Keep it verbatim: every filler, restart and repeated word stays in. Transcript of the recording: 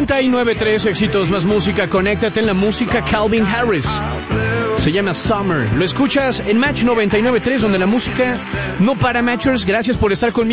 noventa y nueve punto tres, éxitos más música. Conéctate en la música. Calvin Harris. Se llama Summer. Lo escuchas en Match noventa y nueve punto tres, donde la música no para. Matchers, gracias por estar conmigo.